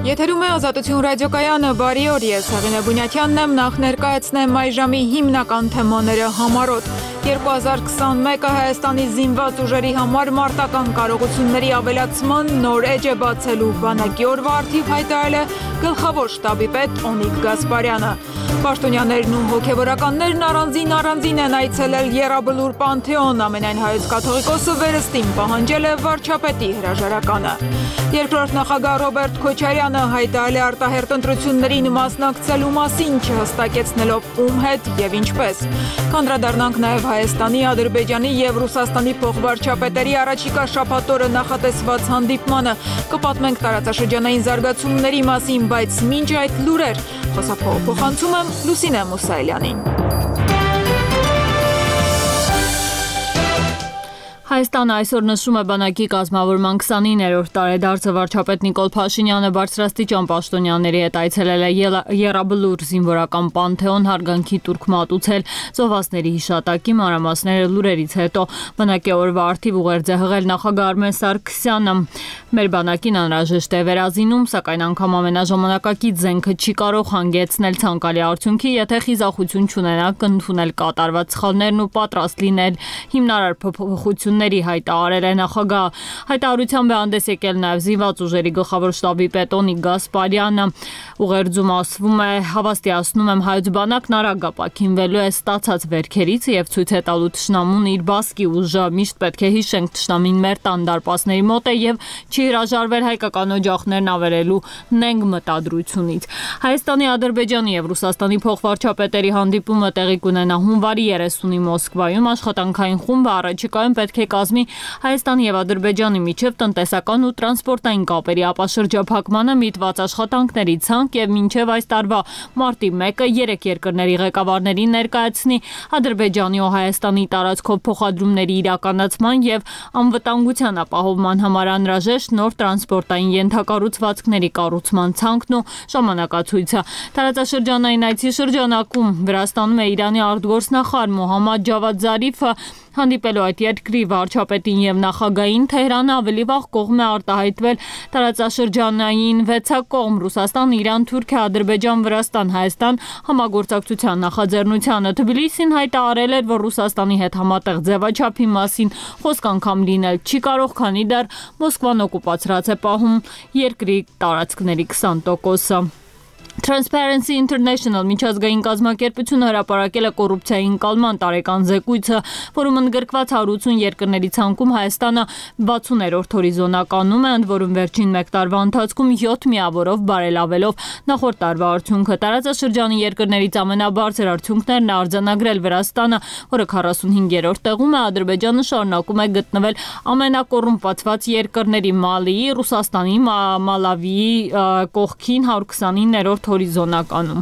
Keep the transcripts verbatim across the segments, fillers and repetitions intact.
Եթերում է Ազատություն ռադիոկայանը, բարի օր, ես Հեղինե Բունյաթյանն եմ, նախ ներկայացնեմ այժմի հիմնական թեմաները համառոտ։ երկու հազար քսանմեկը Հայաստանի զինված ուժերի համար մարտական կարողությունների ավելացման նոր էջ է բացելու բանակի օրվա առթիվ հայտարարել է գլխավոր շտաբի պետ Օնիկ Գասպարյանը։ Պաշտոնյաներն ու հոգևորականներն առանձին առանձին են այցելել Եռաբլուր Պանթեոն, ամենայն հայոց կաթողիկոսը վերստին պահանջել է վարչապետի հրաժարականը։ Երկրորդ նախագահ Ռոբերտ Քոչարյանը հայտարարել է արտահերթ ընտրություններին մասնակցելու մասին, չհստակեցնելով ում հետ եւ ինչպես։ Կանդրադառնանք նաեւ Հայաստանի, Ադրբեջանի եւ Ռուսաստանի փոխվարչապետերի առաջիկա շաբաթօրը նախատեսված հանդիպմանը, կպատմենք տարածաշրջանային զարգացումների մասին, բայց մինչ այդ լուրեր խոսափողը փոխանցում եմ Լուսինե Մուսայելյանին։ Հայաստանը այսօր նշում է բանակի կազմավորման քսանիններորդ տարեդարձը։ Վարչապետ Նիկոլ Փաշինյանը բարձրաստիճան պաշտոնյաների հետ այցելել է Եռաբլուր զինվորական Պանթեոն, հարգանքի տուրք մատուցել զոհվածների հիշատակի մանրամասները լուրերից հետո բանակի օրվա առթիվ ուղերձ է հղել նախագահ Արմեն Սարգսյանը։ Մեր բանակին անհրաժեշտ է վերազինում, սակայն անգամ ամենաժամանակակից զենքը չի կարող հանգեցնել ցանկալի արդյունքի, եթե խիզախություն չունենա կընդունել կատարված սխալներն ու պատրաստ լինել հիմնարար փոփոխությունների, հայտարարել է նախագահ։ Հայտարարությամբ է հանդես եկել նաև զինված ուժերի գլխավոր շտաբի պետ Օնիկ Գասպարյանը։ Ուղերձում ասվում է, հավաստիացնում եմ, հայոց բանակն արագ ապաքինվելու է ստացած վերքերից եւ ցույց է տալու թշնամուն իր բասկի ուժը։ Միշտ պետք է հիշենք, թշնամին մեր տան դարպասների մոտ է եւ չի հրաժարվել հայկական օջախներն ավերելու նենգ մտադրությունից։ Հայաստանի, Ադրբեջանի եւ Ռուսաստանի փոխվարչապետերի հանդիպումը տեղի կունենա հունվարի երեսունի Մոսկվայում։ Աշխատանքային խումբը առաջիկայում պետք է կազմի Հայաստանի եւ Ադրբեջանի միջև տնտեսական ու տրանսպորտային կապերի ապաշրջափակմանը միտված աշխատանքների ցանկ եւ մինչեւ այս տարվա մարտի մեկը երեք երկրների ղեկավարներին ներկայացնի Ադրբեջանի ու Հայաստանի տարածքով փոխադրումների իրականացման եւ անվտանգության ապահովման համար անհրաժեշտ նոր տրանսպորտային ենթակառուցվածքների կառուցման ցանկն ու ժամանակացույցը։ Տարածաշրջանային այցի շրջանակում Վրաստանում է Իրանի արտգործնախարար Մոհամմադ Ջավադ Զարիֆը հանդիպելու այդ երկրի վարչապետին եւ նախագահին Թեհրանը ավելի վաղ կողմ է արտահայտվել տարածաշրջանային վեցակողմ Ռուսաստան, Իրան, Թուրքիա, Ադրբեջան, Վրաստան, Հայաստան համագործակցության նախաձեռնությանը։ Թբիլիսին հայտարարել էր, որ Ռուսաստանի հետ համատեղ ձևաչափի մասին խոսք անգամ լինել չի կարող, քանի դեռ Մոսկվան օկուպացրած է պահում երկրի տարածքների քսան տոկոսը։ Transparency International միջազգային կազմակերպությունը հրապարակել է կոռուպցիայի ընկալման տարեկան զեկույցը, որում ընդգրկված հարյուրութ երկրների ցանկում Հայաստանը վաթսուներորդ հորիզոնականում է, ընդ որում վերջին մեկ տարվա ընթացքում յոթ միավորով բարելավելով նախորդ տարվա արդյունքը։ Տարածաշրջանի երկրներից ամենաբարձր արդյունքներն է արձանագրել Վրաստանը, որը քառասունհինգերորդ տեղում է, Ադրբեջանը շարունակում է գտնվել ամենակոռումպացված երկրների Մալիի, Ռուսաստանի, Մալավիի կողքին հարյուր քսանիններորդ հորիզոնականում։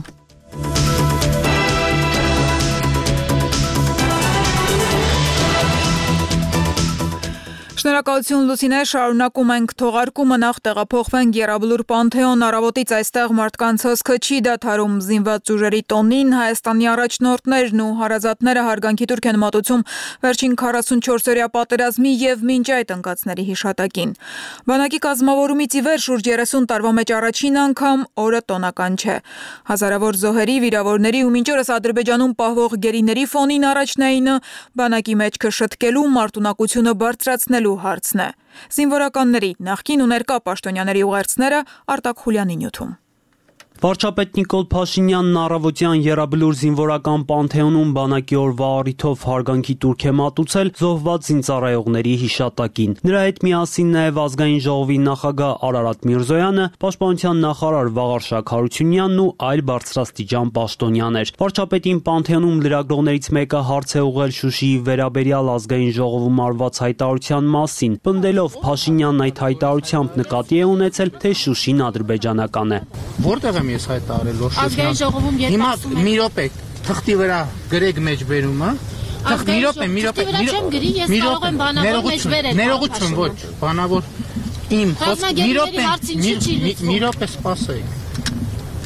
Շնորհակալություն Լուսինե, շարունակում ենք թողարկումը, նախ տեղափոխվենք Եռաբլուր Պանթեոն, առավոտից այստեղ մարդկանց հոսքը չի դադարում։ Զինված ուժերի տոնին Հայաստանի առաջնորդներն ու հարազատները հարգանքի տուրք են մատուցում վերջին քառասունչորսօրյա պատերազմի եւ մինչ այդ ընկածների հիշատակին։ Բանակի կազմավորումից ի վեր շուրջ երեսուն տարվա մեջ առաջին անգամ օրը տոնական չէ։ Հազարավոր զոհերի, վիրավորների ու մինչ օրս Ադրբեջանում պահվող գերիների ֆոնին առաջնայինը բանակի մեջքը շտկելու, մարտունակությունը բարձրացնելու հարցն է։ Զինվորականների նախկին ու ներկա պաշտոնյաների ուղերձները Արտակ Խուլյանի նյութում։ Վարչապետ Նիկոլ Փաշինյանն առավոտյան Եռաբլուր զինվորական Պանթեոնում բանակի օրվա առիթով հարգանքի տուրք է մատուցել զոհված զինծառայողների հիշատակին։ Նրա հետ միասին նաև ազգային ժողովի նախագահ Արարատ Միրզոյանը, պաշտպանության նախարար Վաղարշակ Հարությունյանն ու այլ բարձրաստիճան պաշտոնյաներ։ Վարչապետին Պանթեոնում լրագրողներից մեկը հարց է ուղղել Շուշիի վերաբերյալ ազգային ժողովում արված հայտարարության մասին, պնդելով Փաշինյանն այդ հայտարարությամբ նկատի է ունեցել, թե Շուշին ադրբեջանական է։ Որտեղ եմ ես հայտարարել, որ ազգային ժողովում հիմա մի րոպե թղթի վրա գրեք մեջ բերումը, թղթ մի րոպե, մի րոպե, մի րոպե, բանավոր մեջ վերել։ Ներողություն, ոչ, բանավոր իմ խոսք, մի րոպե, մի րոպե սպասեք։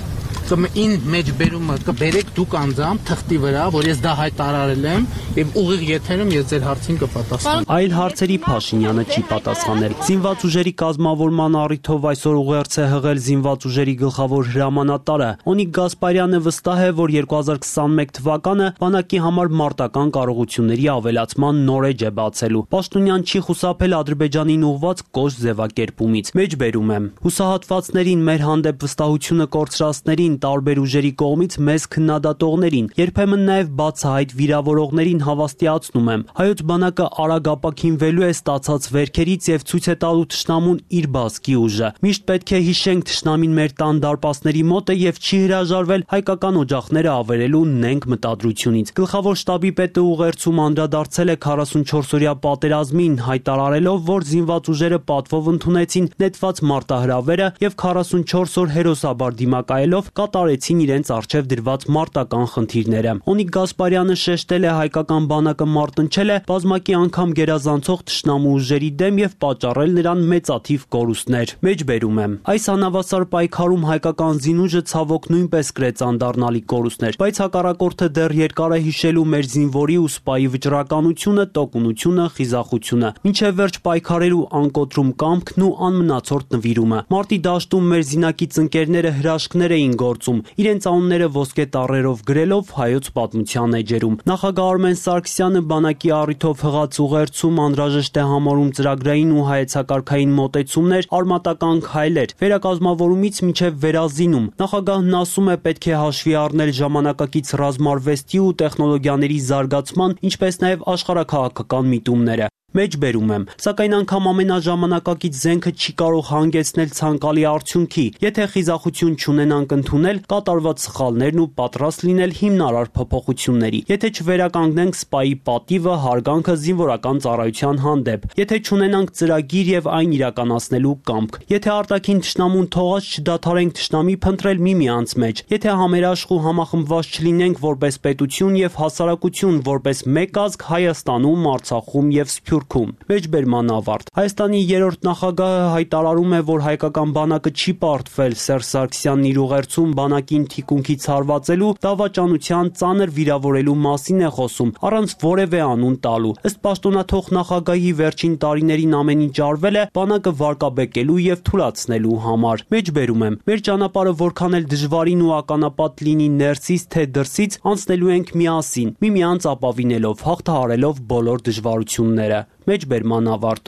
Կմին մեջբերումը կբերեք դուք անձամբ թղթի վրա, որ ես դա հայտարարել եմ եւ ուղիղ եթերում ես ձեր հարցին կպատասխանեմ։ Այլ հարցերի Փաշինյանը չի պատասխանել։ Զինված ուժերի կազմավորման առիթով այսօր ուղերձ է հղել զինված ուժերի գլխավոր հրամանատարը։ Օնիկ Գասպարյանը վստահ է, որ երկու հազար քսաներորդ թվականը բանակի համար մարտական կարողությունների ավելացման նոր էջ է բացելու։ Պաշտոնյան չի խուսափել Ադրբեջանին ուղված կոշտ ձևակերպումից։ Մեջբերում եմ։ Հուսահատվածներին մեր հանդեպ վստահությունը կորցրածներին, տարբեր ուժերի կողմից մեզ քննադատողներին, երբեմն նաև բացահայտ վիրավորողներին հավաստիացնում եմ։ Հայոց բանակը արագ ապաքինվելու է ստացած վերքերից եւ ցույց է տալու թշնամուն իր բազկի ուժը։ Միշտ պետք է հիշենք թշնամին մեր տան դարպասների մոտ է եւ չի հրաժարվել հայկական օջախները ավերելու նենգ մտադրությունից։ Գլխավոր շտաբի պետը ուղերձում անդրադարձել է քառասունչորսօրյա պատերազմին, հայտարարելով, որ զինված ուժերը պատվով ընդունեցին նետված մարտահրավերը եւ քառասունչորս օր հերոսաբար դիմակայելով կատարեցին իրենց առջև դրված մարտական խնդիրները։ Օնիկ Գասպարյանը շեշտել է հայկական բանակը մարտնչել է բազմակի անգամ գերազանցող թշնամու ուժերի դեմ եւ պատճառել նրան մեծաթիվ կորուստներ։ Մեջբերում եմ։ Այս անավասար պայքարում հայկական զինուժը ցավոք նույնպես կրեց անդառնալի կորուստներ, բայց հակառակորդը դեռ երկար է հիշելու մեր զինվորի ու սպայի վճռականությունը, տոկունությունը, խիզախությունը։ Մինչև վերջ պայքարելու անկոտրում կամքն ու անմնացորդ նվիրումը։ Մարտի դաշտում մեր զինակից ընկերները հրաշքներ էին գործում, իրենց անունները ոսկե տառերով գրելով հայոց պատմության էջերում։ Նախագահ Արմեն Սարգսյանը բանակի առիթով հղած ուղերձում անհրաժեշտ է համարում ծրագրային ու հայեցակարգային մոտեցումներ, արմատական քայլեր, վերակազմավորումից մինչև վերազինում։ Նախագահն ասում է, պետք է հաշվի առնել ժամանակակից ռազմարվեստի ու տեխնոլոգիաների զարգացման, ինչպես նաև աշխարհաքաղաքական միտումները։ Մեջբերում եմ, սակայն անգամ ամենաժամանակակից զենքը չի կարող հանգեցնել ցանկալի արդյունքի, եթե խիզախություն չունենանք ընդունել կատարված սխալներն ու պատրաստ լինել հիմնարար փոփոխությունների, եթե չվերականգնենք սպայի պատիվը, հարգանքը զինվորական ծառայության հանդեպ, եթե չունենանք ծրագիր եւ այն իրականացնելու կամք, եթե արտաքին թշնամուն թողած չդադարենք թշնամի փնտրել միմյանց մեջ, եթե համերաշխ ու համախմբված չլինենք որպես պետություն եւ հասարակություն, որպես մեկ ազգ Հայաստանում, Արցախում եւ Մեջբերման ավարտ։ Հայաստանի երրորդ նախագահը հայտարարում է, որ հայկական բանակը չի պարտվել։ Սերժ Սարգսյանն իր ուղերձում բանակին թիկունքից հարվածելու, դավաճանության, ծանր վիրավորելու մասին է խոսում, առանց որևէ անուն տալու։ Ըստ պաշտոնաթող նախագահի վերջին տարիներին ամեն ինչ արվել է բանակը վարկաբեկելու եւ թուլացնելու համար։ Մեջբերում եմ, մեր ճանապարհը որքան էլ դժվարին ու ականապատ լինի ներսից թե դրսից, անցնելու ենք միասին, միմյանց ապավինելով, հաղթահարելով բոլոր դժվարությունները։ Մեջբերման ավարտ։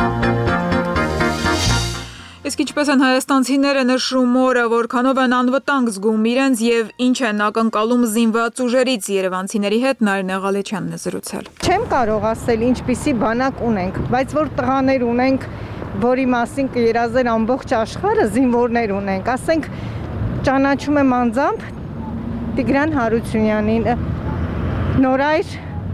Իսկ ինչպես են հայաստանցիները նշում օրը, որքանով են անվտանգ զգում իրենց եւ ինչ են ակնկալում զինված ուժերից, երևանցիների հետ Նարինե Ղալեչյանն է զրուցել։ Չեմ կարող ասել ինչպիսի բանակ ունենք, բայց որ տղաներ ունենք, որի մասին կերազեն ամբողջ աշխարհը, զինվորներ ունենք, ասենք ճանաչում եմ անձամբ Տիգրան Հարությունյանին, Նորայր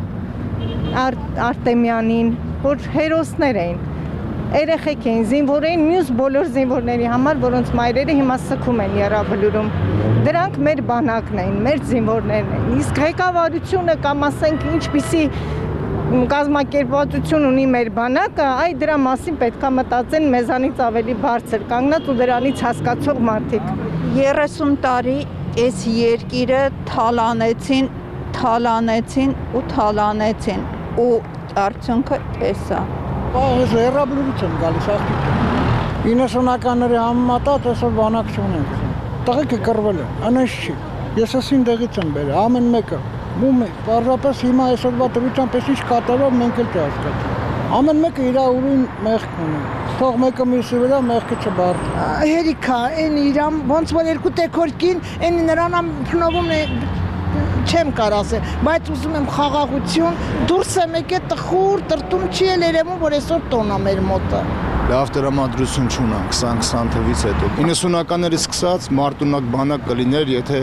Արտեմյանին, որ հերոսներ էին, երեխեք էին, զինվոր էին, մյուս բոլոր զինվորների համար, որոնց մայրերը հիմա սգում են Եռաբլուրում։ Դրանք մեր բանակն էին, մեր զինվորներն են։ Իսկ ղեկավարությունը կամ ասենք ինչպիսի կազմակերպվածություն ունի մեր բանակը, այ դրա մասին պետք է մտածեն մեզանից ավելի բարձր կանգնած ու դրանից հասկացող մարդիկ։ երեսուն տարի այս երկիրը թալանեցին, թալանեցին ու թալանեցին ու արդյունքը էս է։ Այս Եռաբլուրից եմ գալիս աղջիկ։ իննսունականների համեմատած այսօր բանակ չունենք։ Տղեկը կռվել են, անես չի։ Ես ասին դեղից եմ բերել, ամեն մեկը։ Մում է, պարզապես հիմա այսօրվա դրությամբ ես ինչ կատարով մենք էլ չհասկացում։ Ամեն մեկը իր ուրույն մեղք ունի։ Թող մեկը մյուսի վրա մեղքը չբարձր։ Հերիքա, այն իրամ ոնց որ երկու տեքորքին, այն նրան փնովում է չեմ կարող ասել, բայց ուզում եմ խաղաղություն, դուրս եմ եկել տխուր, տրտում չի էլ երևում, որ այսօր տոնա մեր մոտը։ Լավ տրամադրություն չունենք քսան քսան թվից հետո։ իննսունականներից սկսած մարտունակ բանակ կլիներ, եթե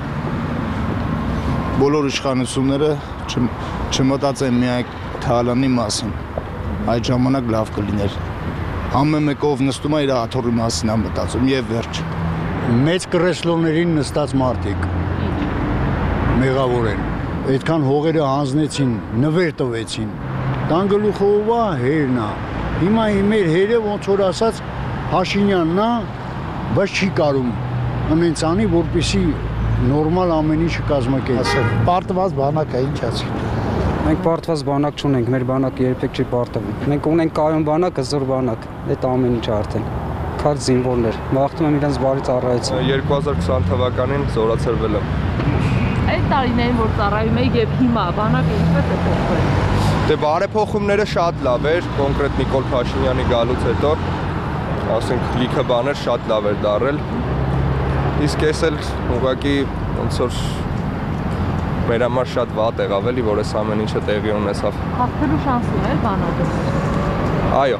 բոլոր իշխանությունները չմտածեն միայն թալանի մասին, այդ ժամանակ լավ կլիներ։ Ամեն մեկը ով նստում է իր աթոռի մասին է մտածում եւ վերջ։ Մեծ կրեսլոներին նստած մարդիկ մեղավոր են, այդքան հողերը հանձնեցին, նվեր տվեցին, տան գլուխովա հերն է, հիմա մեր հերը ոնց որ ասած Փաշինյանն է, բայց չի կարում ամեն ցանի որպեսի նորմալ ամեն ինչը կազմակերպել։ Պարտված բանակը ինչ ասի։ Մենք պարտված բանակ չունենք, մեր բանակը երբեք չի պարտվում։ Մենք ունենք կայուն բանակ, հզոր բանակ, այդ ամեն ինչը արդեն։ Քար զինվորներ, մաղթում եմ իրենց բարի ծառայություն։ երկու հազար քսան թվականին զորացրվել եմ։ Այդ տարիներին, որ ծառայում եք եւ հիմա բանակը ինչպես է փոխվել։ Դե բարեփոխումները շատ լավ էր, կոնկրետ Նիկոլ Փաշինյանի գալուց հետո, ասենք լիքը բաներ շատ լավ էր դարել։ Իսկ ես էլ ուղղակի ոնց որ մեր համար շատ վատ եղավ էլի, որ այս ամեն ինչը տեղի ունեցավ։ Հաղթելու շանս ուներ բանակը։ Այո։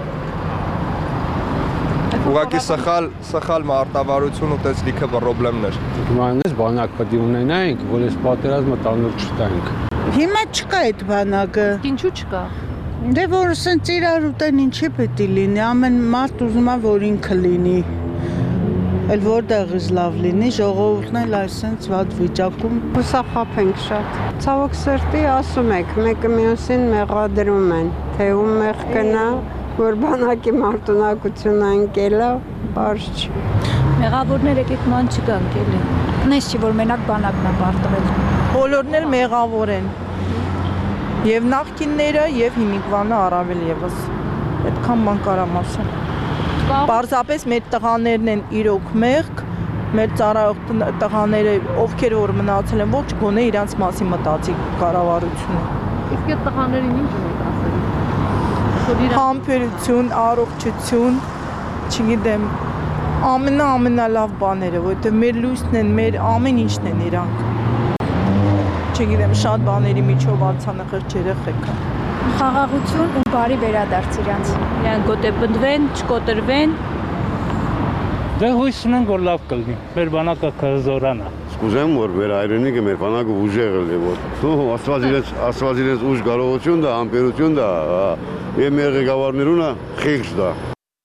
Ուղղակի սխալ, սխալ մարտավարություն ու տես լիքը խնդիրներ։ Հիմա այնպես բանակ պետք է ունենայինք, որ այս պատերազմը տանուր չտանք։ Հիմա չկա այդ բանակը։ Ինչու չկա։ Դե որ ասենց իրար ուտեն ինչի պետք է լինի, ամեն մարդ ուզում է որ ինքը լինի։ Էլ որտեղից լավ լինի, ժողովուրդն էլ այսպես վատ վիճակում հուսախապենք շատ։ Ցավոք սրտի ասում եք, մեկը մյուսին մեղադրում են, թե ում մեղ կնա, որ բանակի մարտունակությունը ընկելա, բարձ չի։ Մեղավորներ եկեք ման չգանք էլի։ Նես չի որ մենակ բանակն է պարտվել։ Բոլորն էլ մեղավոր են։ Եվ նախկինները, եւ հիմիկվանը առավել եւս։ Այդքան բան կարամ ասեմ։ Պարզապես մեր տղաներն են իրոք մեղք, մեր ծառայող տղաները, ովքեր որ մնացել են, ոչ գոնե իրանց մասին մտածի կառավարությունը։ Իսկ այդ տղաներին ինչ ունեք ասել։ Համբերություն, առողջություն, չգիտեմ, ամենա-ամենալավ բաները, որովհետև մեր լույսն են, մեր ամեն ինչն են իրանք։ Չգիտեմ, շատ բաների միջով անցանախերտ երեխեքը։ Խաղաղություն ու բարի վերադարձ իրանց։ Իրանք գոտեպնդվեն, չկոտրվեն։ Դե հույս ունենք, որ լավ կլինի։ Մեր բանակը կզորանա։ Սկուզեմ, որ մեր հայրենիքը, մեր բանակը ուժեղ է, որ դու աստված իրենց, աստված իրենց ուժ կարողություն դա, ամպերություն դա, եւ մեր ղեկավարներունը խիղճ դա։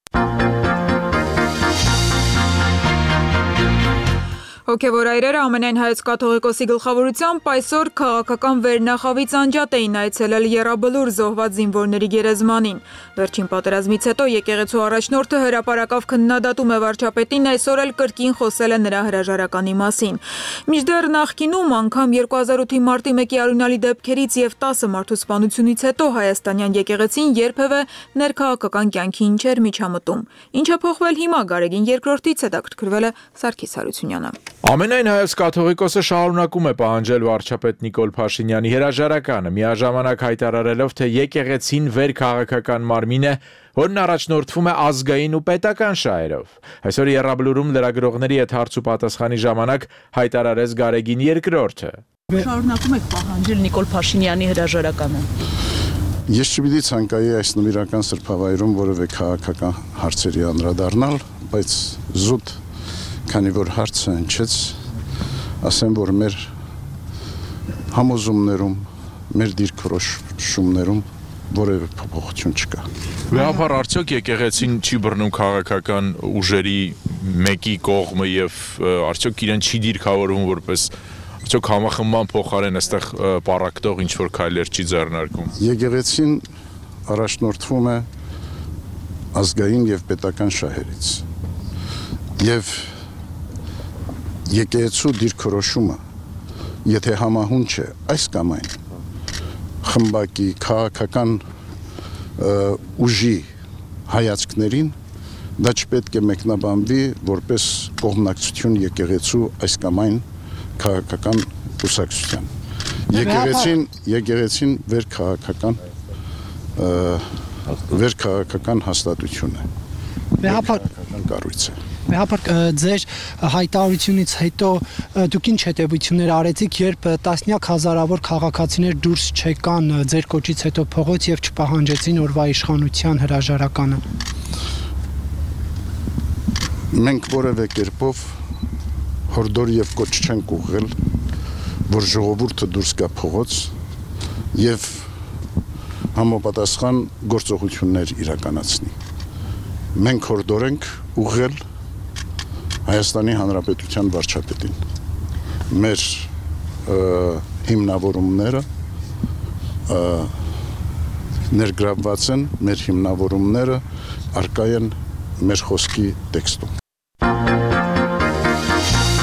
Հոգևոր այրերը ամենայն հայոց կաթողիկոսի գլխավորությամբ այսօր քաղաքական վերնախավից անջատ էին այցելել Եռաբլուր զոհված զինվորների գերեզմանին։ Վերջին պատերազմից հետո եկեղեցու առաջնորդը հրապարակավ քննադատում է վարչապետին, այսօր էլ կրկին խոսել է նրա հրաժարականի մասին։ Մինչդեռ նախկինում անգամ երկու հազար ութի մարտի մեկի արյունալի դեպքերից եւ տասը մարդու սպանությունից հետո հայաստանյան եկեղեցին երբևէ ներքաղաքական կյանքի չէր միջամտում։ Ինչը փոխվել հիմա Գարեգին երկրորդից հետաքրքրվել է Սարգիս Հարությունյանը։ Ամենայն հայոց կաթողիկոսը շարունակում է պահանջել վարչապետ Նիկոլ Փաշինյանի հրաժարականը, միաժամանակ հայտարարելով, թե եկեղեցին վերքաղաքական մարմին է, որն առաջնորդվում է ազգային ու պետական շահերով։ Այսօր Եռաբլուրում լրագրողների հետ հարց ու պատասխանի ժամանակ հայտարարեց Գարեգին երկրորդը։ Շարունակում եք պահանջել Նիկոլ Փաշինյանի հրաժարականը։ Ես չպիտի ցանկայի այս նվիրական սրբավայրում որևէ քաղաքական հարցերի անդրադառնալ, բայց զուտ քանի որ հարցը հնչեց, ասեմ, որ մեր համոզումներում, մեր դիրքորոշումներում որևէ փոփոխություն չկա։ Վերաբար արդյոք եկեղեցին չի բռնում քաղաքական ուժերի մեկի կողմը եւ արդյոք իրեն չի դիրքավորում որպես արդյոք համախմբման փոխարեն այստեղ պարակտող ինչ որ քայլեր չի ձեռնարկում։ Եկեղեցին առաջնորդվում է ազգային եւ պետական շահերից։ Եվ եկեղեցու դիրքորոշումը, եթե համահունչ է այս կամ այն խմբակի քաղաքական ուժի հայացքներին, դա չպետք է մեկնաբանվի որպես կողմնակցություն եկեղեցու այս կամ այն քաղաքական կուսակցության։ Եկեղեցին, եկեղեցին վերքաղաքական վերքաղաքական հաստատություն է։ Վերքաղաքական կառույց է։ Մեհապար ձեր հայտարարությունից հետո դուք ինչ հետևություններ արեցիք, երբ տասնյակ հազարավոր քաղաքացիներ դուրս չեկան ձեր կոչից հետո փողոց եւ չպահանջեցին օրվա իշխանության հրաժարականը։ Մենք որևէ կերպով հորդոր եւ կոչ չենք ուղղել, որ ժողովուրդը դուրս գա փողոց եւ համապատասխան գործողություններ իրականացնի։ Մենք հորդոր ենք ուղղել Հայաստանի Հանրապետության վարչապետին։ Մեր հիմնավորումները ներգրավված են, մեր հիմնավորումները առկա են մեր խոսքի տեքստում։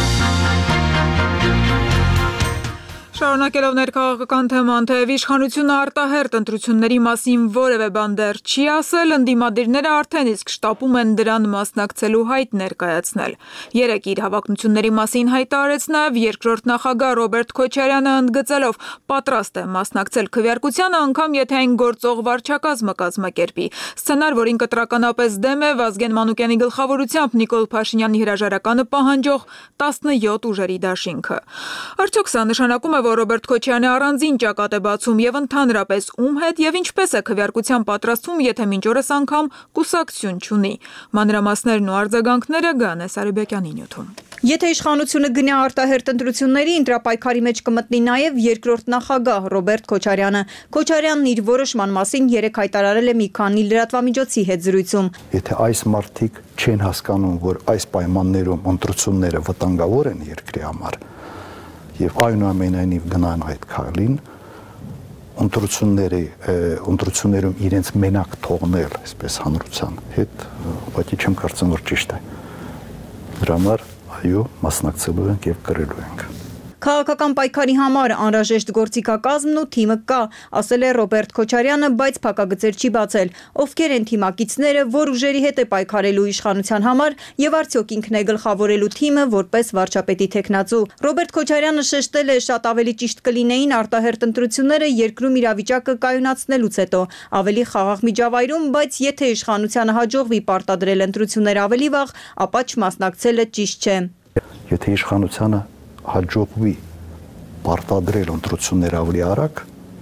Շարունակելով ներքաղաքական թեման, թեև իշխանությունը արտահերտ ընտրությունների մասին որևէ բան դեռ չի ասել, ընդդիմադիրները արդեն իսկ շտապում են դրան մասնակցելու հայտ ներկայացնել։ Երեկ իր հավակնությունների մասին հայտարարեց նաև երկրորդ նախագահ Ռոբերտ Քոչարյանը, ընդգծելով պատրաստ է մասնակցել քվեարկությանը, անգամ եթե այն գործող վարչակազմը կազմակերպի։ Սցենար, որին կտրականապես դեմ է Վազգեն Մանուկյանի գլխավորությամբ Նիկոլ Փաշինյանի հրաժարականը պահանջող տասնյոթ ուժերի դաշինքը։ Արդյոք սա նշանակում է, որ Ռոբերտ Քոչարյանը առանձին ճակատ է բացում եւ ընդհանրապես ում հետ եւ ինչպես է քվեարկության պատրաստվում, եթե մինչ օրս անգամ կուսակցություն չունի։ Մանրամասներն ու արձագանքները Գանե Սարիբեկյանի նյութում։ Եթե իշխանությունը գնա արտահերտ ընտրությունների, ընտրապայքարի մեջ կմտնի նաև երկրորդ նախագահ Ռոբերտ Քոչարյանը։ Քոչարյանն իր որոշման մասին երեկ հայտարարել է մի քանի լրատվամիջոցի հետ զրույցում։ Եթե այս մարդիկ չեն հասկանում, որ այս պայմաններում ընտրությունները վտանգավոր են երկրի համար, եւ այնուամենայնիվ գնան այդ քայլին, ընտրությունների ընտրություններում իրենց մենակ թողնել, այսպես հանրության հետ, ուղղակի չեմ կարծում, որ ճիշտ է։ Դրա համար այո, մասնակցելու ենք եւ կրելու ենք։ Քաղաքական պայքարի համար անհրաժեշտ գործիքակազմն ու թիմը կա, ասել է Ռոբերտ Քոչարյանը, բայց փակագծեր չի բացել։ Ովքեր են թիմակիցները, որ ուժերի հետ է պայքարելու իշխանության համար եւ արդյոք ինքն է գլխավորելու թիմը որպես վարչապետի թեկնածու։ Ռոբերտ Քոչարյանը շեշտել է, շատ ավելի ճիշտ կլինեին արտահերտ ընտրությունները երկրում իրավիճակը կայունացնելուց հետո, ավելի խաղաղ միջավայրում, բայց եթե իշխանությանը հաջողվի պարտադրել ընտրություններ ավելի վաղ, ապա չմասնակցելը ճիշտ չէ։ Եթե իշխանությանը հաջողվի պարտադրել ընտրություններ ավելի արագ,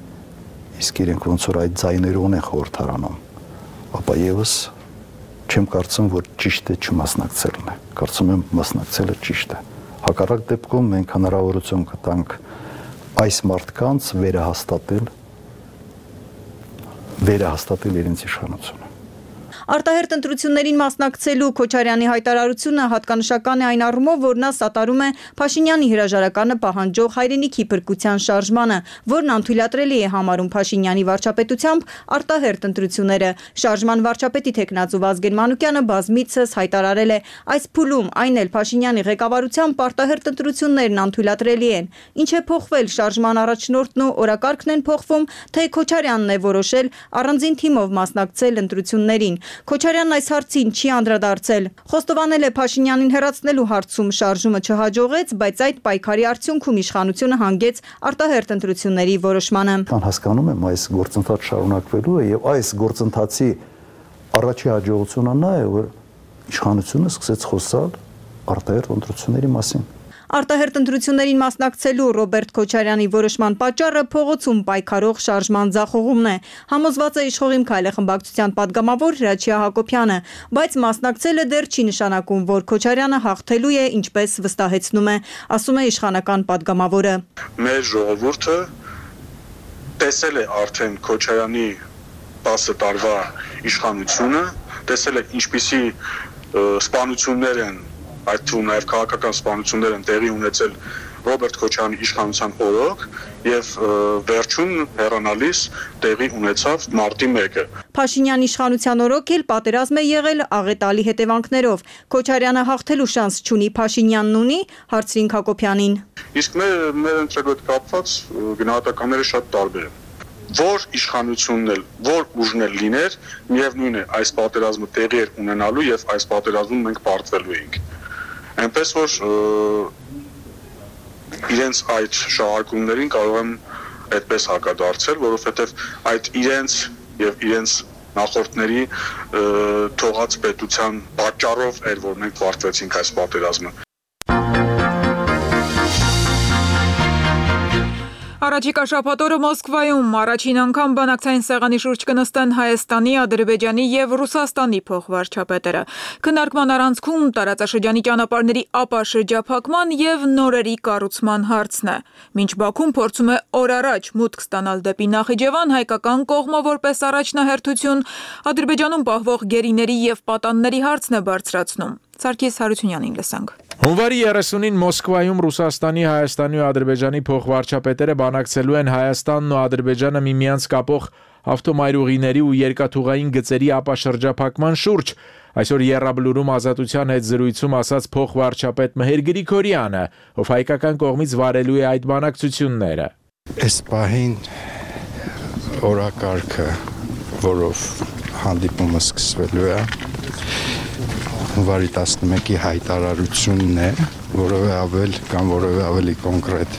իսկ իրենք ոնց որ այդ ձայները ունեն խորհրդարանում, ապա եւս չեմ կարծում, որ ճիշտ է չմասնակցելն է։ Կարծում եմ մասնակցելը ճիշտ է։ Հակառակ դեպքում մենք հնարավորություն կտանք այս մարդկանց վերահաստատել վերահաստատել իրենց իշխանությունը։ Արտահերտ ընտրություններին մասնակցելու Քոչարյանի հայտարարությունը հատկանշական է այն առումով, որ նա սատարում է Փաշինյանի հրաժարականը պահանջող հայրենիքի փրկության շարժմանը, որն անթույլատրելի է համարում Փաշինյանի վարչապետությամբ արտահերտ ընտրությունները։ Շարժման վարչապետի թեկնածու Վազգեն Մանուկյանը բազմիցս հայտարարել է, այս փուլում այն էլ Փաշինյանի ղեկավարությամբ արտահերտ ընտրություններն անթույլատրելի են։ Ինչ է փոխվել, շարժման առաջնորդն ու օրակարգն են փոխվում, թե Քոչարյանն է որոշել առանձին թիմով մասնակցել ընտրություններին։ Քոչարյանն այս հարցին չի անդրադարձել։ Խոստովանել է Փաշինյանին հեռացնելու հարցում շարժումը չհաջողեց, բայց այդ պայքարի արդյունքում իշխանությունը հանգեց արտահերտ ընտրությունների որոշմանը։ Հասկանում եմ, այս գործընթաց շարունակվելու է եւ այս գործընթացի առաջի հաջողությունը նա է, որ իշխանությունը սկսեց խոսալ արտահերտ ընտրությունների մասին։ Արտահերտ ընտրություններին մասնակցելու Ռոբերտ Քոչարյանի որոշման պատճառը փողոցում պայքարող շարժման ձախողումն է։ Համոզված է իշխող Իմ քայլը խմբակցության падգամավոր Հրաչյա Հակոբյանը, բայց մասնակցելը դեռ չի նշանակում, որ Քոչարյանը հաղթելու է, ինչպես վստահեցնում է, ասում է իշխանական падգամավորը։ Մեր ժողովուրդը տեսել է արդեն Քոչարյանի տասը տարվա իշխանությունը, տեսել է ինչպիսի սպանություններ են, այդ թվում նաև քաղաքական սպանություններ են տեղի ունեցել Ռոբերտ Քոչարյանի իշխանության օրոք եւ վերջում հեռանալիս տեղի ունեցավ մարտի մեկը։ Փաշինյանի իշխանության օրոք էլ պատերազմ է եղել աղետալի հետևանքներով։ Քոչարյանը հաղթելու շանս չունի, Փաշինյանն ունի, հարցրին Հակոբյանին։ Իսկ մեր մեր ընտրելու հետ կապված գնահատականները շատ տարբեր են։ Որ իշխանությունն էլ, որ ուժն էլ լիներ, միևնույն է, այս պատերազմը տեղի էր ունենալու եւ այս պատերազմում մենք պարտվելու էինք։ Այնպես որ իրենց այդ շահարկումներին կարող եմ այդպես հակադարձել, որովհետև այդ իրենց եւ իրենց նախորդների թողած պետության պատճառով էր, որ մենք պարտվեցինք այս պատերազմը։ Առաջիկա շաբաթօրը Մոսկվայում առաջին անգամ բանակցային սեղանի շուրջ կնստեն Հայաստանի, Ադրբեջանի եւ Ռուսաստանի փոխվարչապետերը։ Քննարկման առանցքում տարածաշրջանի ճանապարհների ապաշրջափակման եւ նորերի կառուցման հարցն է։ Մինչ Բաքուն փորձում է օր առաջ մուտք ստանալ դեպի Նախիջևան, հայկական կողմը որպես առաջնահերթություն Ադրբեջանում պահվող գերիների եւ պատանների հարցն է բարձրացնում։ Սարգիս Հարությունյանին լսանք։ Հունվարի երեսունին Մոսկվայում Ռուսաստանի, Հայաստանի ու Ադրբեջանի փոխվարչապետերը բանակցելու են Հայաստանն ու Ադրբեջանը միմյանց կապող ավտոմայրուղիների ու երկաթուղային գծերի ապաշրջափակման շուրջ։ Այսօր Եռաբլուրում Ազատության հետ զրույցում ասաց փոխվարչապետ Մհեր Գրիգորյանը, ով հայկական կողմից վարելու է այդ բանակցությունները։ Այս պահին օրակարգը, որով հանդիպումը սկսվելու է, հունվարի տասնմեկի հայտարարությունն է, որովե ավել կամ որովե ավելի կոնկրետ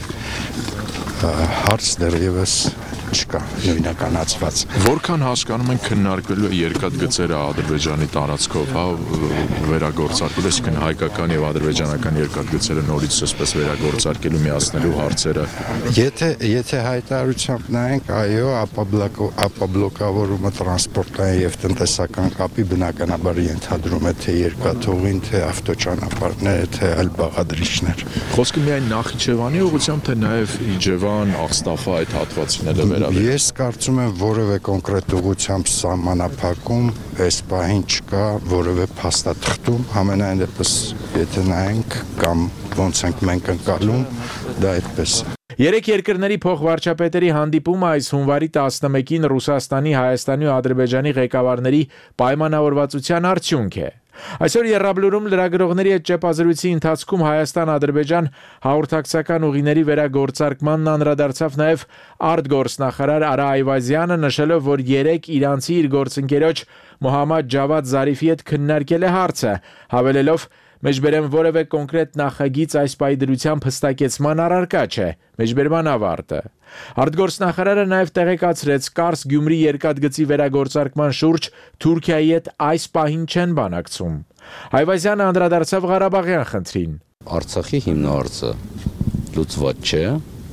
հարց դեռևս չկա նույնականացված։ Որքան հասկանում են քննարկվելու է երկաթգծերը Ադրբեջանի տարածքով, հա, վերագործարկել, այսինքն հայկական եւ ադրբեջանական երկաթգծերը նորից այսպես վերագործարկելու միացնելու հարցերը։ Եթե եթե հայտարարությամբ նայենք, այո, ապա բլոկավորումը տրանսպորտային եւ տնտեսական կապի բնականաբար ենթադրում է թե երկաթուղին, թե ավտոճանապարհները, թե այլ բաղադրիչներ։ Խոսքը միայն Նախիջևանի ուղղությամբ, թե նաեւ Իջևան, Աղստաֆա այդ հատվածին էլ Ես կարծում եմ որևէ կոնկրետ ուղղությամբ սահմանափակում այս պահին չկա, որևէ փաստաթղթում, համենայն դեպս եթե նայենք կամ ոնց ենք մենք ընկալում, դա այդպես է։ Երեք երկրների փոխվարչապետերի հանդիպումը այս հունվարի տասնմեկին Ռուսաստանի, Հայաստանի ու Ադրբեջանի ղեկավարների պայմանավորվածության արդյունք է։ Այսօր Եռաբլուրում լրագրողների հետ ճեպազրույցի ընթացքում Հայաստան-Ադրբեջան հաղորդակցական ուղիների վերագործարկմանն անդրադարձավ նաև արտգործնախարար Արա Այվազյանը, նշելով, որ երեք իրանցի իր գործընկերոջ Մոհամմադ Ջավադ Զարիֆի հետ քննարկել է հարցը, հավելելով. Մեջբերեմ որևէ կոնկրետ նախագիծ այս պայդրությամբ հստակեցման առարկա չէ, մեջբերման ավարտը։ Արտգործնախարարը նաև տեղեկացրեց Կարս Գյումրի երկաթգծի վերագործարկման շուրջ Թուրքիայի հետ այս պահին չեն բանակցում։ Այվազյանը անդրադարձավ Ղարաբաղյան խնդրին։ Արցախի հիմնահարցը լուծված չէ,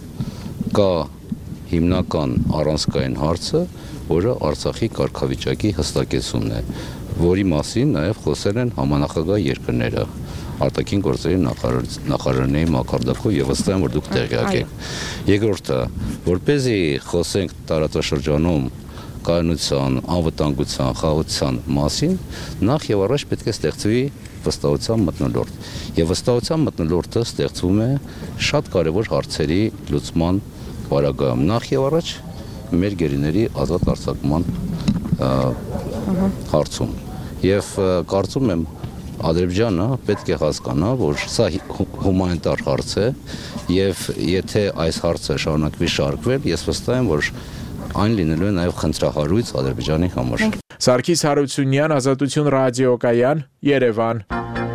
կա հիմնական առանցքային հարցը, որը Արցախի կարգավիճակի հստակեցումն է, որի մասին նաև խոսել են համանախագահ երկրները, արտաքին գործերի նախարարների մակարդակով եւ ըստ այն որ դուք տեղյակ եք։ Երկրորդը, որպեսզի խոսենք տարածաշրջանում կայունության, անվտանգության, խաղաղության մասին, նախ եւ առաջ պետք է ստեղծվի վստահության մթնոլորտ։ Եվ վստահության մթնոլորտը ստեղծվում է շատ կարևոր հարցերի լուծման պարագայում։ Նախ եւ առաջ մեր գերիների ազատ արձակման հարցում։ Եվ կարծում եմ Ադրբեջանը պետք է հասկանա, որ սա հումանիտար հարց է եւ եթե այս հարցը շարունակվի շարքվել, ես վստահ եմ, որ այն լինելու է նաեւ խնդրահարույց Ադրբեջանի համար։ Սարգիս Հարությունյան, Ազատություն ռադիոկայան, Երևան։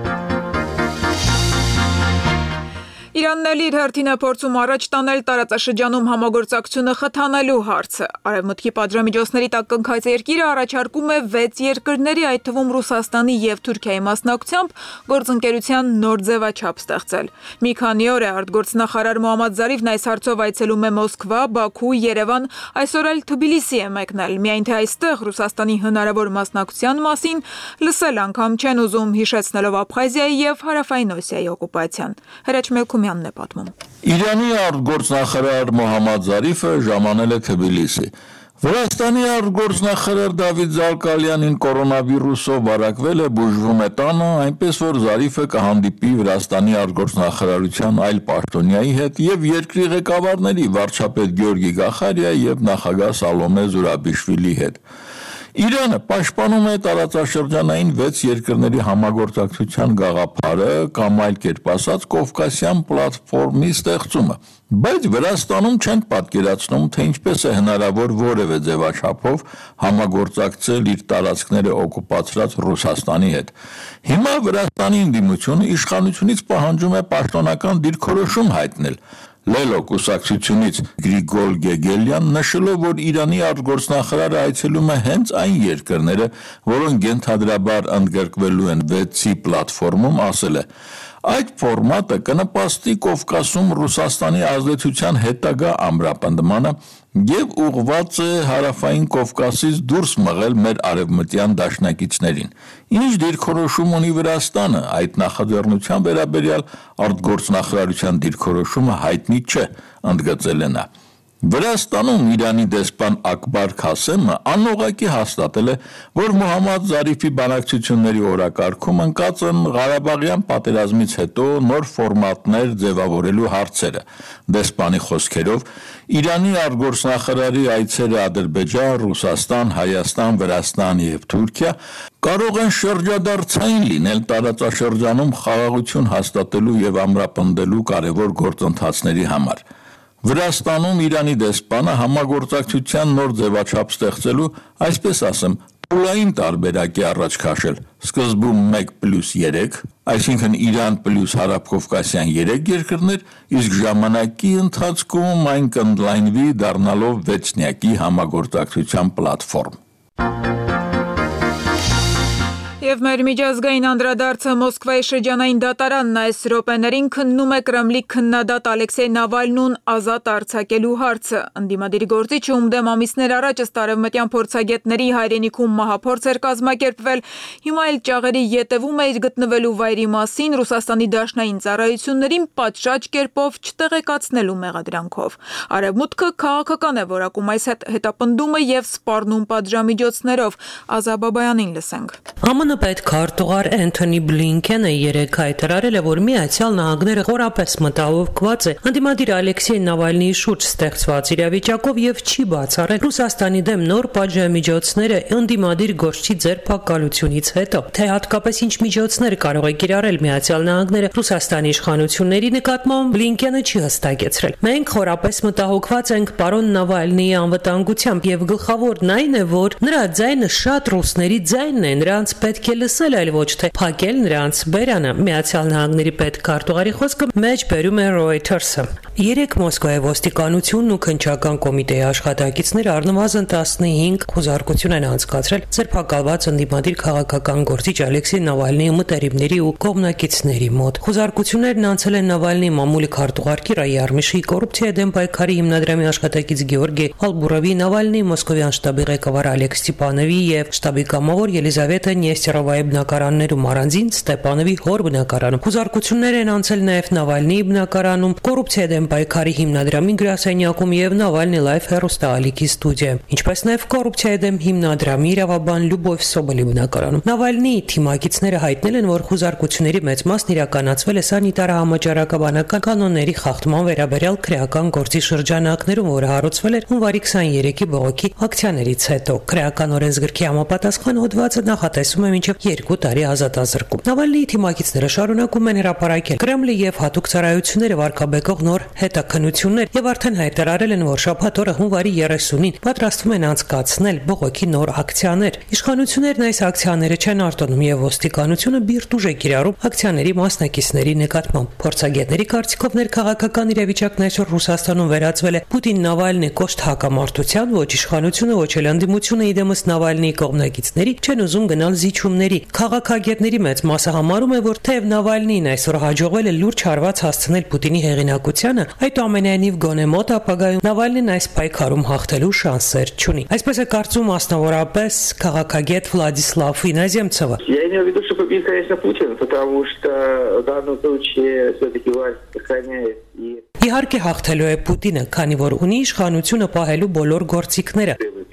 Իրանն էլ իր հերթին է փորձում առաջ տանել տարածաշրջանում համագործակցությունը խթանելու հարցը։ Արևմուտքի պատժամիջոցների տակ կնքած երկիրը առաջարկում է վեց երկրների, այդ թվում Ռուսաստանի եւ Թուրքիայի մասնակցությամբ գործընկերության նոր ձևաչափ ստեղծել։ Մի քանի օր է արտգործնախարար Մոհամմադ Զարիֆն այս հարցով այցելում է Մոսկվա, Բաքու, Երևան, այսօր էլ Թբիլիսի է մեկնել։ Միայն թե այստեղ Ռուսաստանի հնարավոր մասնակցության մասին լսել անգամ չեն ուզում, հիշեցնելով Աբխազիայի եւ Հարավային Օսիայի օկուպացիան։ Հրաչ Մելքումյանն է պատմում։ Իրանի արտգործնախարար Մոհամմադ Զարիֆը ժամանել է Թբիլիսի։ Վրաստանի արտգործնախարար Դավիթ Զալկալյանին կորոնավիրուսով վարակվել է, բուժվում է տանը, այնպես որ Զարիֆը կհանդիպի Վրաստանի արտգործնախարարության այլ պաշտոնյայի հետ եւ երկրի ղեկավարների վարչապետ Գյորգի Գախարիայի եւ նախագահ Սալոմե Զուրաբիշվիլի հետ։ Իրանը պաշտպանում է տարածաշրջանային վեց երկրների համագործակցության գաղափարը կամ այլ կերպ ասած Կովկասյան պլատֆորմի ստեղծումը, բայց Վրաստանում չեն պատկերացնում, թե ինչպես է հնարավոր որևէ ձևաչափով համագործակցել իր տարածքները օկուպացրած Ռուսաստանի հետ։ Հիմա Վրաստանի ընդդիմությունը իշխանությունից պահանջում է պաշտոնական դիրքորոշում հայտնել։ Լելո կուսակցությունից Գրիգոր Գեգելյան նշելով, որ Իրանի արտգործնախարարը այցելում է հենց այն երկրները, որոնք ենթադրաբար ընդգրկվելու են վեցի պլատֆորմում, ասել է. Այդ ֆորմատը կնպաստի Կովկասում Ռուսաստանի ազդեցության հետագա ամրապնդմանը եւ ուղղված է հարավային Կովկասից դուրս մղել մեր արևմտյան դաշնակիցներին։ Ինչ դիրքորոշում ունի Վրաստանը այդ նախաձեռնության վերաբերյալ արտգործնախարարության դիրքորոշումը հայտնի չէ, ընդգծել է նա։ Վրաստանում Իրանի դեսպան Ակբար Քասեմը անուղղակի հաստատել է, որ Մոհամմադ Զարիֆի բանակցությունների օրակարգում ընկած են Ղարաբաղյան պատերազմից հետո նոր ֆորմատներ ձևավորելու հարցերը։ Դեսպանի խոսքերով Իրանի արտգործնախարարի այցերը Ադրբեջան, Ռուսաստան, Հայաստան, Վրաստան եւ Թուրքիա կարող են շրջադարձային լինել տարածաշրջանում խաղաղություն հաստատելու եւ ամրապնդելու կարևոր գործընթացների համար։ Վրաստանում Իրանի դեսպանը համագործակցության նոր ձևաչափ ստեղծելու, այսպես ասեմ, փուլային տարբերակի առաջ քաշել։ Սկզբում մեկ պլյուս երեք, այսինքն Իրան պլյուս Հարավկովկասյան երեք երկրներ, իսկ ժամանակի ընթացքում այն կընդլայնվի դառնալով վեցնյակի համագործակցության պլատֆորմ։ Եվ մեր միջազգային անդրադարձը Մոսկվայի շրջանային դատարանն այս րոպեներին քննում է Կրեմլի քննադատ Ալեքսեյ Նավալնուն ազատ արձակելու հարցը։ Ընդդիմադիր գործիչը, ում դեմ ամիսներ առաջ ըստ արևմտյան փորձագետների հայրենիքում մահափորձ էր կազմակերպվել, հիմա էլ ճաղերի ետևում է իր գտնվելու վայրի մասին Ռուսաստանի դաշնային ծառայություններին պատշաճ կերպով չտեղեկացնելու մեղադրանքով։ Արևմուտքը քաղաքական է որակում այս հետապնդումը եւ սպառնում պատժամիջոցներով։ Ազա Բաբայանին լսենք։ ԱՄՆ պետքարտուղար Էնթոնի Բլինքենը երեկ հայտարարել է, որ Միացյալ Նահանգները խորապես մտահոգված է ընդդիմադիր Ալեքսեյ Նավալնիի շուրջ ստեղծված իրավիճակով եւ չի բացառել Ռուսաստանի դեմ նոր պատժամիջոցները ընդդիմադիր գործչի ձերբակալությունից հետո, թե հատկապես ինչ միջոցներ կարող է կիրառել Միացյալ Նահանգները Ռուսաստանի իշխանությունների նկատմամբ Բլինքենը չի հստակեցրել։ Մենք խորապես մտահոգված ենք պարոն Նավալնիի անվտանգությամբ եւ գլխավորն այն է, որ նրա ձայնը շատ ռուսների ձայնն է, նրանց պետք է լսել, այլ ոչ թե փակել նրանց բերանը։ Միացյալ Նահանգների պետքարտուղարի խոսքը մեջ բերում է Reuters-ը։ Երեք Մոսկվայի ոստիկանությունն ու քննչական կոմիտեի աշխատակիցները առնվազն տասնհինգ խոզարկություն են անցկացրել ձերբակալված ընդդիմադիր քաղաքական գործիչ Ալեքսեյ Նավալնիի մտերիմների ու կողմնակիցների մոտ։ Խոզարկություններն անցել են Նավալնիի մամուլի քարտուղար Կիրա Յարմիշի, կոռուպցիայի դեմ պայքարի հիմնադրամի աշխատակից Գեորգի Ալբուրովի, Նավալնիի մոսկովյան շտաբի ղեկավար Ալեքս Ստիպանովի եւ շտաբի կամավոր Ելիզավետա Նեստերովայի բնակարաններում առանձին Ստեպանովի հոր բնակարանում։ Խոզարկություններ են անցել նաեւ Նավալնիի բնակարանում, կոռուպցիայի դեմ պայքարի հիմնադրամի գրասենյակում եւ Նավալնի Լայֆ հեռուստաալիքի ստուդիայում, ինչպես նաեւ կոռուպցիայի դեմ հիմնադրամի իրավաբան Լյուբով Սոբոլի բնակարանում։ Նավալնիի թիմակիցները հայտնել են, որ խոզարկությունների մեծ մասն իրականացվել է սանիտարահամաճարակաբանական կանոնների խախտման վերաբերյալ քրեական գործի շրջանակներում, որը հարուցվել էր հունվարի քսաներեքի բողոքի ակցիաներից հետո։ Քրեական օրենսգրքի համապատասխան հոդվածը նախատեսում է մինչև երկու տարի ազատազրկում։ Նավալնիի թիմակիցները շարունակում են հրապարակել Կրեմլի եւ հատուկ ծառայությունները վարկաբեկող նոր հետաքննություններ եւ արդեն հայտարարել են, որ շաբաթ օրը հունվարի երեսունին պատրաստվում են անցկացնել բողոքի նոր ակցիաներ։ Իշխանություններն այս ակցիաները չեն արտոնում եւ ոստիկանությունը բիրտուժ է կիրառում ակցիաների մասնակիցների նկատմամբ։ Փորձագետների կարծիքով ներքաղաքական իրավիճակն այսօր Ռուսաստանում վերածվել է Պուտին-Նավալնի կոշտ հակամարտության, ոչ իշխանությունը, ոչ էլ ընդդիմությունը իդեմս Նավալնիի կողմնակիցների չեն ուզում գնալ զիջումների։ Քաղաքագետների մեծ մասը համարում է, որ թեև Նավալնին այսօր հաջողվել է լուրջ հարված հասցնել Պուտինի հեղինակությանը, այդուամենայնիվ գոնե մոտ ապագայում Նավալնին այս պայքարում հաղթելու շանսեր չունի։ Այսպես է կարծում մասնավորապես քաղաքագետ Վլադիսլավ Ինազեմցովը։ Я имею в виду, что победит, конечно, Путин, потому что в данном случае все-таки власть сохраняет и Իհարկե հաղթելու է Պուտինը, քանի որ ունի իշխանությունը պահելու բոլոր գործիքները։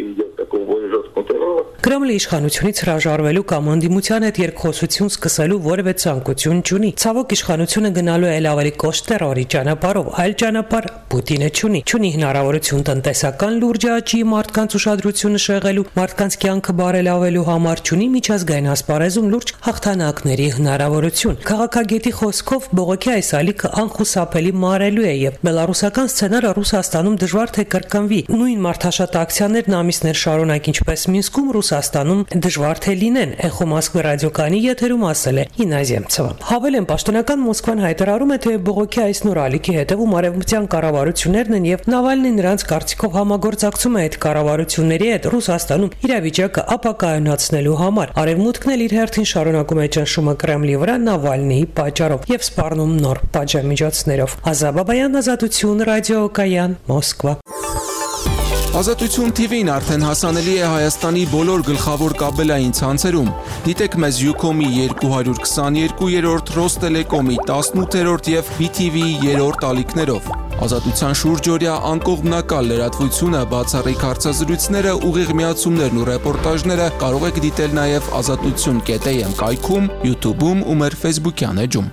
Կրեմլի իշխանությունից հրաժարվելու կամ ընդդիմության հետ երկխոսություն սկսելու որևէ ցանկություն չունի։ Ցավոք իշխանությունը գնալու է ավելի կոշտ տերորի ճանապարհով, այլ ճանապարհ Պուտինը չունի։ Չունի հնարավորություն տնտեսական լուրջ աճի, մարդկանց ուշադրությունը շեղելու, մարդկանց կյանքը բարելավելու համար, չունի միջազգային ասպարեզում լուրջ հաղթանակների հնարավորություն։ Քաղաքագետի խոսքով բողոքի այս ալիքը անխուսափելի մարելու է եւ բելարուսական սցենարը Ռուսաստանում դժվար թե կրկնվի։ Նույն մարդաշատ ակցիաներն ամիսներ շարունակ ինչպես Մինսկում Ռուսաստանում դժվար թե լինեն, Էխո Մոսկվա ռադիոկայանի եթերում ասել է Ինազեմցովը։ Հավելեն պաշտոնական Մոսկվան հայտարարում է, թե բողոքի այս նոր ալիքի հետևում արևմտյան կառավարություններն են եւ Նավալնին նրանց կարծիքով համագործակցում է այդ կառավարությունների հետ Ռուսաստանում իրավիճակը ապակայունացնելու համար։ Արևմուտքն էլ իր հերթին շարունակում է ճնշումը Կրեմլի վրա Նավալնիի պատճառով եւ սպառնում նոր պատժամիջոցներով։ Ազա Բաբայան, Ազատություն, ռադիոկայան, Մոսկվա։ Ազատություն T V-ն արդեն հասանելի է Հայաստանի բոլոր գլխավոր կաբելային ցանցերում։ Դիտեք մեզ Ucom-ի երկու հարյուր քսաներկուերորդ, Ռոստելեկոմի տասնութերորդ եւ B T V-ի երրորդ ալիքներով։ Ազատության շուրջօրյա անկողմնակալ լրատվությունը, բացառիկ հարցազրույցները, ուղիղ միացումներն ու ռեպորտաժները կարող եք դիտել նաեւ ազատություն կետ A M կայքում, YouTube-ում ու մեր Facebook-յան էջում։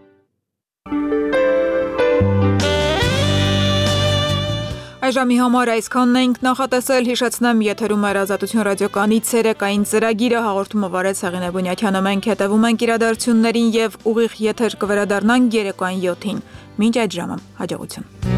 Այժմի համար այսքանն ենք նախատեսել, հիշեցնեմ, եթերում էր Ազատություն ռադիոկայանի ցերեկային ծրագիրը, հաղորդումը վարեց Հեղինե Բունյակյանը, մենք հետևում ենք իրադարձություններին եւ ուղիղ եթեր կվերադառնանք երեկոյան յոթին։ Մինչ այդ ժամը, հաջողություն։